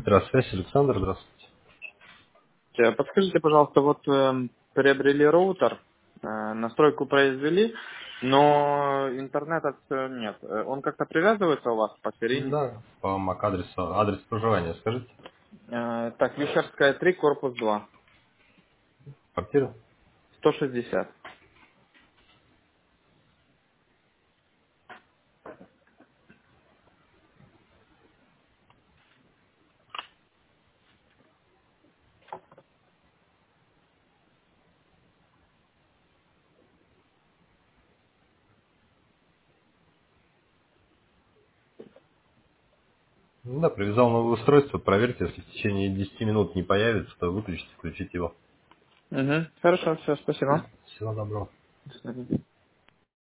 Здравствуйте, Александр, здравствуйте. Подскажите, пожалуйста, вот приобрели роутер, настройку произвели, но интернета всё нет. Он как-то привязывается у вас по серии? Да, по МАК адресу, адрес проживания скажите. Так, Вишерская 3, корпус 2, Квартира? 160. Ну да, привязал новое устройство, проверьте, если в течение 10 минут не появится, то выключите, включите его. Угу. Хорошо, все, спасибо. Всего доброго. До свидания.